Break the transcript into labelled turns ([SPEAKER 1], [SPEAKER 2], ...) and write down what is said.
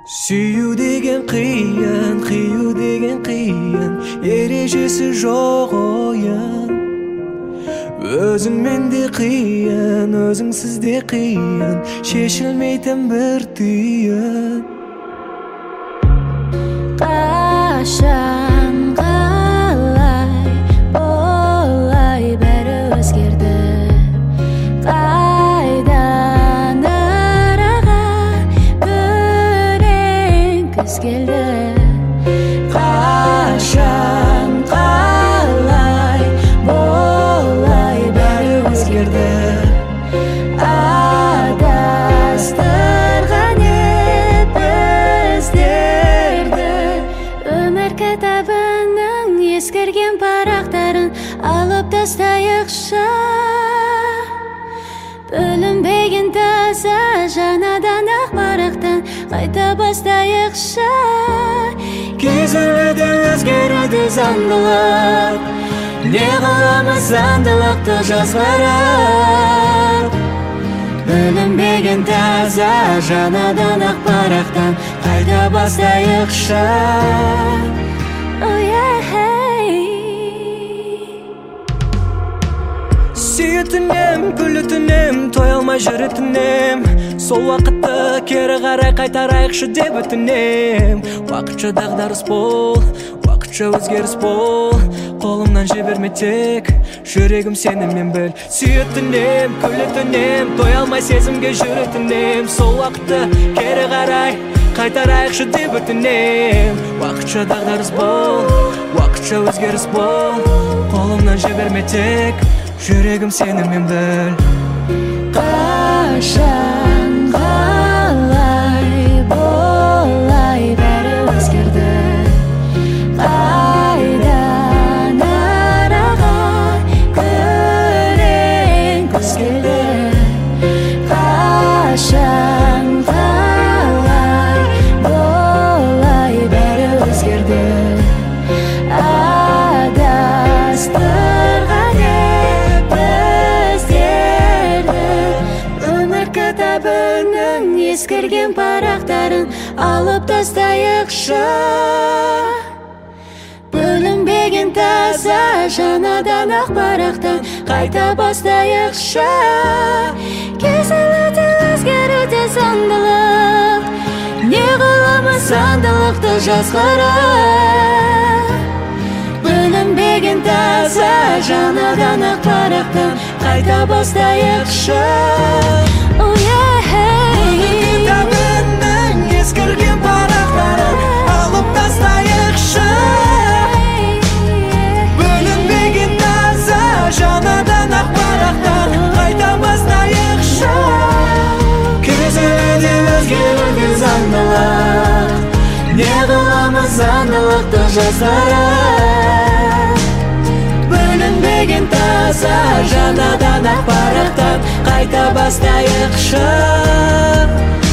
[SPEAKER 1] Süyü degen kıyın, kıyı degen kıyın, erejesi жоқ oyun. Özün mende kıyın, özüңсіз de kıyın, шешілмейтін bir tүйін.
[SPEAKER 2] Қашан қалай болай бәрі өзгерді. Қайдан араға күрең күз келді.
[SPEAKER 1] Қашан қалай болай бәрі өзгерді.
[SPEAKER 2] Адастырған еп біздерді. Өмір кітабының ескірген парақтарын алып тастайықшы. Бөлінбеген таза жаңадан ақ парақтан қайта бастайықшы.
[SPEAKER 1] Кезілді өзгерді заңдылық, не қыламыз заңдылықты жазғырып. Бөлінбеген таза жаңадан ақ парақтан қайта бастайықшы. Сүйетінем, күлітінем, той алмай жүретінем. Сол уақытты кері қарай қайтарайықшы деп өтінем. Уақытша дағдарыс бол, уақытша өзгеріс бол, қолымнан жіберме тек, жүрегім сенімен біл. Сүйетінем, күлітінем, той алмай сезімге жүретінем. Сол уақытты кері қарай қайтарайықшы деп өтінем. Уақытша дағдарыс бол, уақытша өзгеріс бол, қолымнан жіберме тек, жүрегім сенімен біл.
[SPEAKER 2] Қашан қалай болай бәрі өзгерді. Қайдан араға күрең күз келді. Қашан қалай болай бәрі өзгерді. Адастырған еп біздерді. Өмір кітабының ескірген парақтарын алып тастайықшы. Бөлінбеген таза жаңадан ақ парақтан қайта бастайықшы. Кезілді өзгеруде заңдылық, не қыламыз заңдылықты жазғырып. Бөлінбеген таза жаңадан ақ парақтан қайта бастайықшы.
[SPEAKER 1] Кітабының ескірген парақтарын алып тастайықшы. Бөлінбеген таза жаңадан ақ парақтан қайта бастайықшы. Кезілді өзгеруде заңдылық, не қыламыз заңдылықты жазғырып. Бөлінбеген таза жаңадан ақ парақтан қайта бастайықшы.